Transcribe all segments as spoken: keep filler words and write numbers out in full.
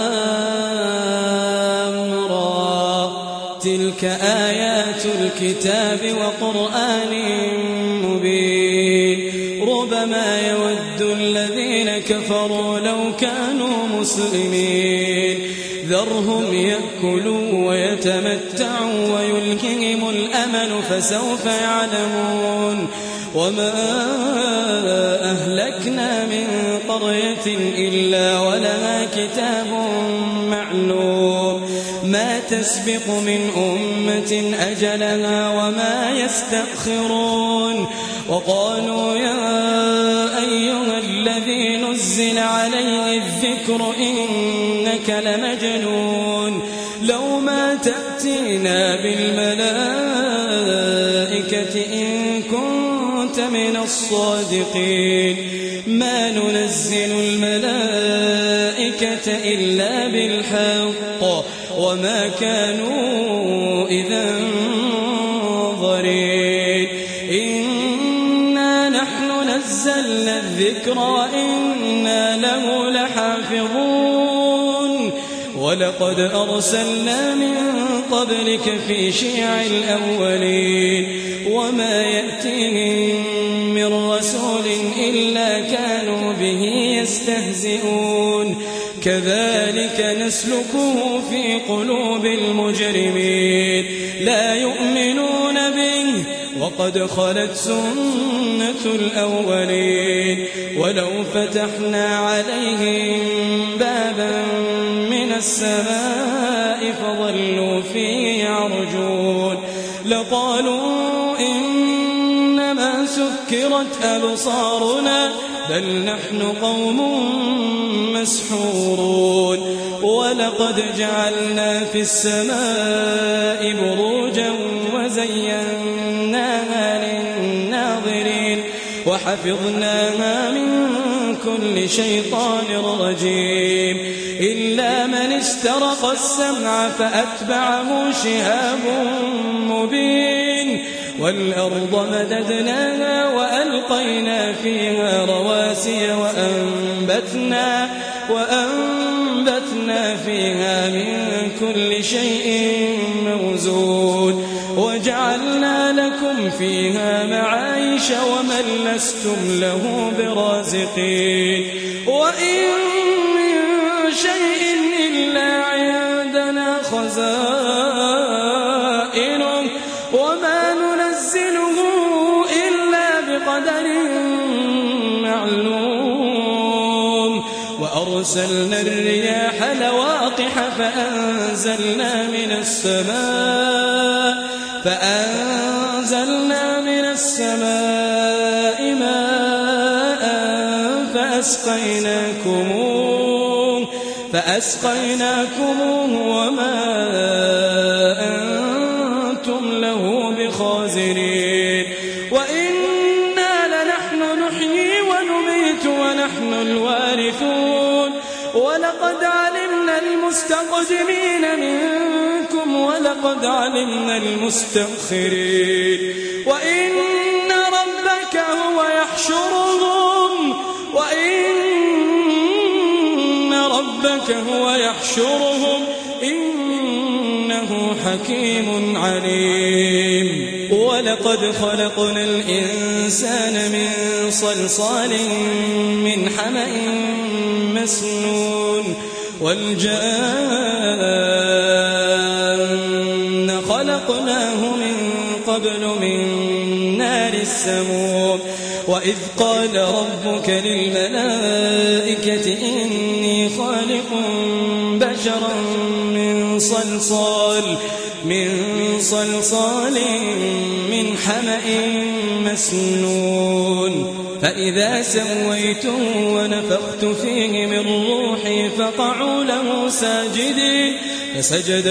تلك آيات الكتاب وقرآن مبين ربما يود الذين كفروا لو كانوا مسلمين ذرهم يأكلوا ويتمتعوا ويلههم الأمل فسوف يعلمون وما أهلكنا من قرية إلا ولها كتاب معلوم ما تسبق من أمة أجلها وما يستأخرون وقالوا يا أيها الذي نزل عليه الذكر إنك لمجنون لو ما تأتينا بالملائكة إن كنت من الصادقين ما ننزل الملائكة إلا بالحق وما كانوا إذا منظرين إنا نحن نزلنا الذكر وإنا له لحافظون ولقد أرسلنا من قبلك في شيع الأولين وما يأتيهم من رسول إلا كانوا به يستهزئون كذلك نسلكه في قلوب المجرمين لا يؤمنون به وقد خلت سنة الأولين ولو فتحنا عليهم بابا من السماء فظلوا فيه يعرجون لقالوا إنما سكرت أبصارنا بل نحن قوم مسحورون ولقد جعلنا في السماء بروجا وزيناها للناظرين وحفظناها من كل شيطان رجيم إلا من استرق السمع فأتبعه شهاب مبين والأرض مددناها وألقينا فيها رواسي وأنبتنا, وأنبتنا فيها من كل شيء موزون وجعلنا لكم فيها معايش ومن لستم له برازقين وإن من شيء إلا عندنا خزائنه وما ننزله إلا بقدر معلوم وأرسلنا الرياح لواقح فأنزلنا من السماء فأنزلنا من السماء ماء فأسقيناكموه فأسقيناكموه وما أنتم له بخازرين وإنا لنحن نحيي ونميت ونحن الوارثون ولقد علمنا المستقدمين منكم ولقد علمنا المستأخرين وإن ربك هو يحشرهم وإن ربك هو يحشرهم إنه حكيم عليم ولقد خلقنا الإنسان من صلصال من حمأ مسنون والجان خلقناه من قبل من نار السموم وإذ قال ربك للملائكة إني خالق بشرا من صلصال من صلصال من حمأ مسنون فإذا سويته ونفخت فيه من روحي فقعوا له ساجدين فسجد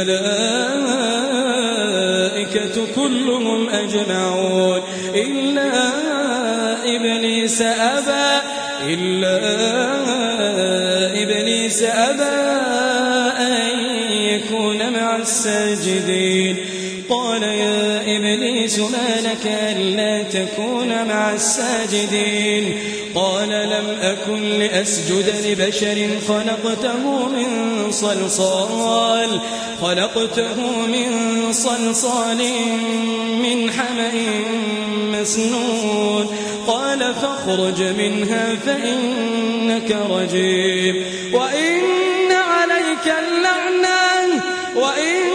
الملائكة كلهم أجمعون إلا إبليس أبى إلا إبليس أبى أن يكون مع الساجدين قال يا إبليس ما لك ألا تكون مع الساجدين قال لم أكن لأسجد لبشر خلقته من صلصال خلقته من صلصال من حمأ مسنون قال فاخرج منها فإنك رجيم وإن عليك اللعنة وإن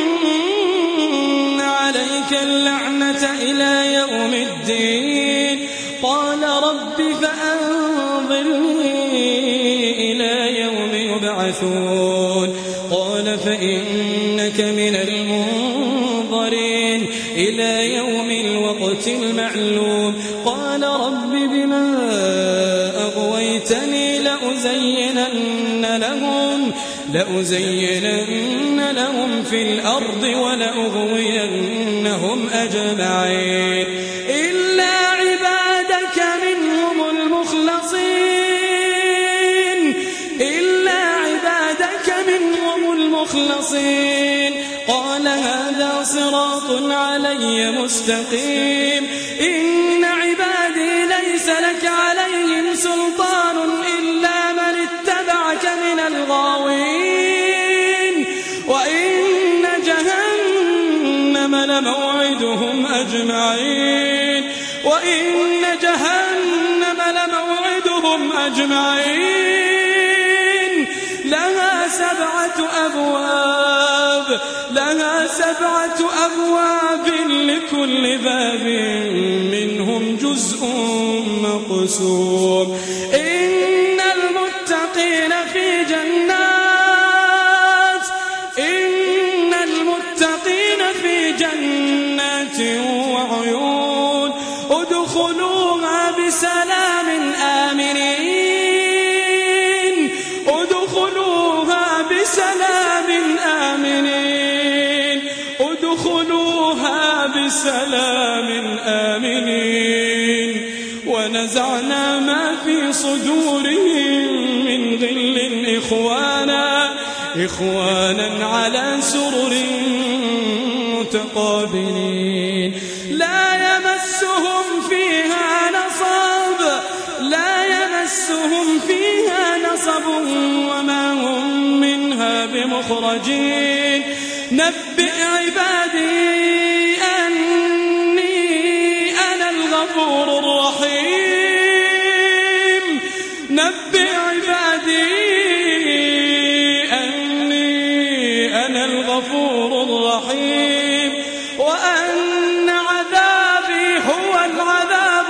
عليك اللعنة إلى يوم الدين قال رب فأنظرني إلى يوم يبعثون قال فإنك من المنظرين إلى يوم الوقت المعلوم قال رب بما أغويتني لأزينن لهم لأزينن لهم في الأرض ولأغوينهم أجمعين إلا عبادك منهم المخلصين إلا عبادك منهم المخلصين قال هذا صراط علي مستقيم إن عبادي ليس لك عليهم سلطان إلا من اتبعك من الغاوين وإن جهنم لموعدهم أجمعين وإن جهنم لموعدهم أجمعين لها سبعة أبواب لها سبعة أبواب لكل باب منهم جزء مقسوم إن المتقين في جنات إن المتقين في جنات وعيون ادخلوها بسلام آمنين ادخلوها بسلام آمنين ادخلوها بسلام آمنين ونزعنا ما في صدورهم من غل إخوانا إخوانا على سرر متقابلين لا يمسهم فيها نصب لا يمسهم فيها نصب وما هم منها بمخرجين نبئ عبادي أني أنا الغفور الرحيم نبئ عبادي أني أنا الغفور الرحيم وأن عذابي هو العذاب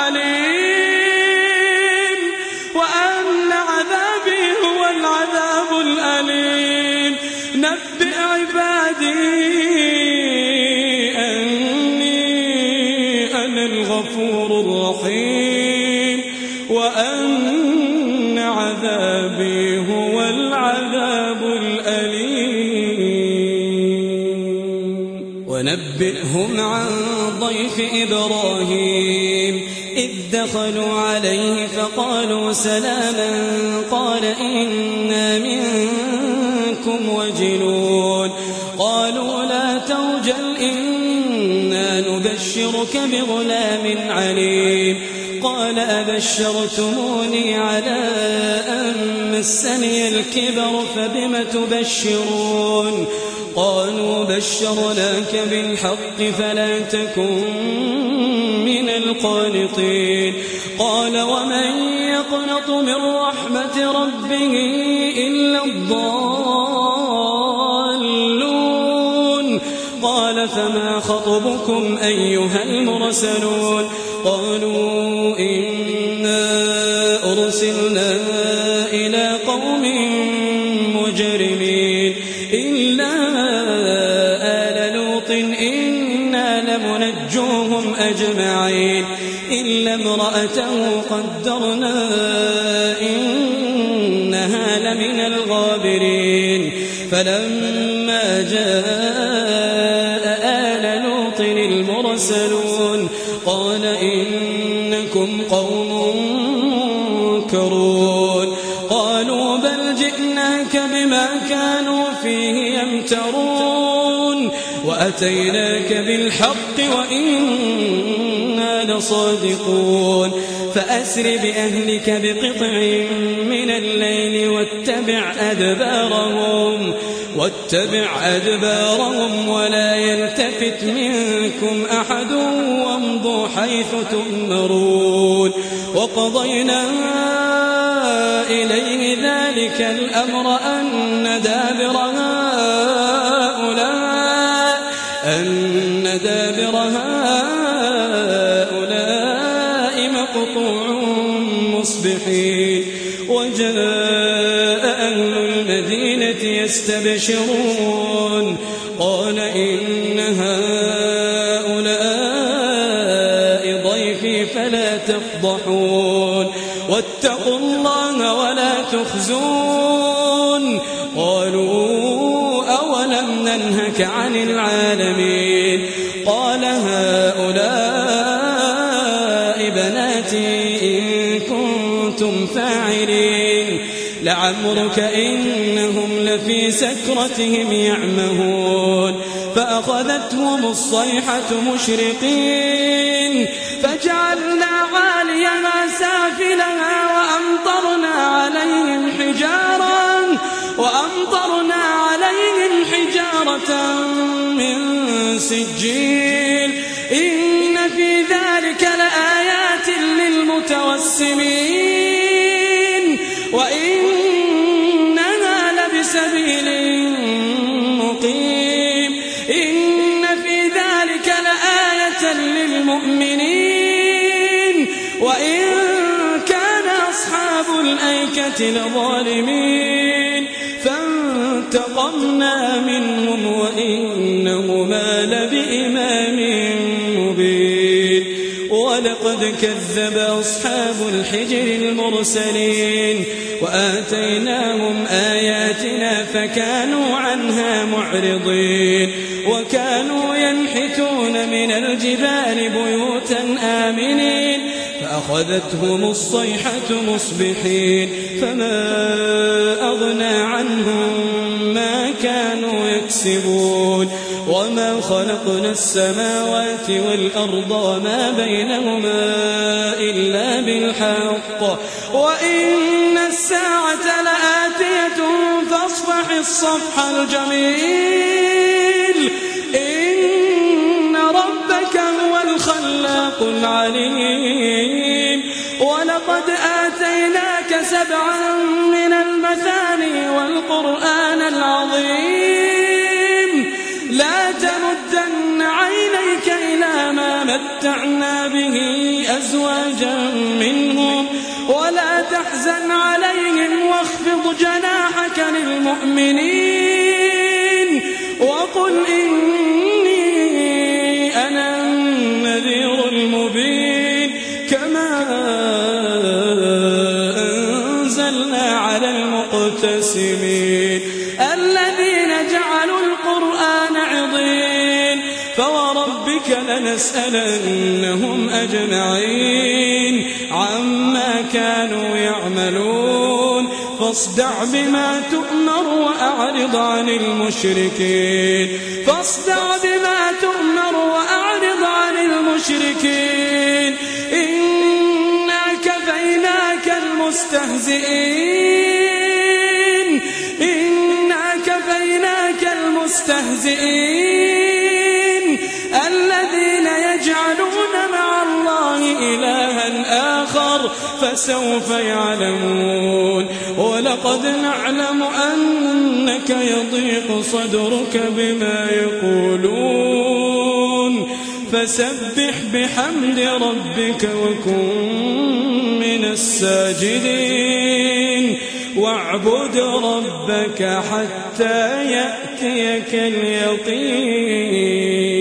الأليم وأن عذابي هو العذاب الأليم نبئ عبادي أني أنا الغفور الرحيم وأن عذابي هو العذاب الأليم ونبئهم عن ضيف إبراهيم إذ دخلوا عليه فقالوا سلاما قال إنا منكم وجلون قالوا لا توجل إنا نبشرك بغلام عليم قال أبشرتموني على أن مسني الكبر فبم تبشرون قالوا بشرناك بالحق فلا تكن من القانطين قال ومن يقنط من رحمة ربه إلا الضالون قال فما خطبكم أيها المرسلون قالوا إنا أرسلنا إلى قوم مجرمين إلا آل لوط إنا لمنجوهم أجمعين إلا امرأته قدرنا إنها لمن الغابرين فلما جاء آل لوط المرسلون قال إنكم قوم منكرون قالوا بل جئناك بما كانوا فيه يمترون وأتيناك بالحق وإنا لصادقون فأسر بأهلك بقطع من الليل واتبع أدبارهم واتبع أدبارهم ولا يلتفت منكم أحد وامضوا حيث تؤمرون وقضينا إليه ذلك الأمر أن دابر هؤلاء أن دابر هؤلاء مقطوع مصبحين وجاء أهل المدينة يستبشرون قال إن هؤلاء ضيفي فلا تفضحون واتقوا الله ولا تخزون قالوا أولم ننهك عن العالمين قال هؤلاء بناتي إن كنتم فاعلين لعمرك إنهم لفي سكرتهم يعمهون فأخذتهم الصيحة مشرقين فجعلنا عاليها سافلها وأمطرنا عليهم حجارا وأمطرنا عليهم حجارة من سجيل إن في ذلك لآيات للمتوسمين وإنها لبسبيل مقيم إن في ذلك لآية للمؤمنين وإن كان أصحاب الأيكة لظالمين فانتقمنا منهم وإنهما لبإمام مبين ولقد كذب أصحاب الحجر المرسلين وآتيناهم آياتنا فكانوا عنها معرضين وكانوا ينحتون من الجبال بيوتا آمنين فأخذتهم الصيحة مصبحين فما أغنى عنهم ما كانوا يكسبون وما خلقنا السماوات والأرض وما بينهما إلا بالحق وإن الساعة لآتية فاصفح الصفح الجميل إن ربك هو الخلاق العليم ولقد آتيناك سبعا من المثاني والقرآن العظيم لا تمدن عينيك إلى ما متعنا به أزواجا منهم ولا تحزن عليهم واخفض جناحك للمؤمنين وقل إني أنا النذير المبين كما أنزلنا على المقتسمين الذين جعلوا القرآن عضين فوربك لنسألنهم أجمعين عما كانوا يعملون فاصدع بما تؤمر وأعرض عن المشركين فاصدع بما تؤمر وأعرض عن المشركين إنا كفيناك المستهزئين إنا كفيناك المستهزئين الذين يجعلون مع الله إلها آخر فسوف يعلمون ولقد نعلم أنك يضيق صدرك بما يقولون فسبح بحمد ربك وكن من الساجدين واعبد ربك حتى يأتيك اليقين.